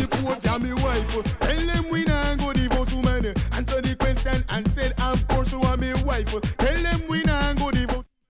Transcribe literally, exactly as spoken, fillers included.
course, you're me wife. Tell them we nah go divorce woman. Answer the question and said, of course, you are me wife. Tell them we nah go divorce.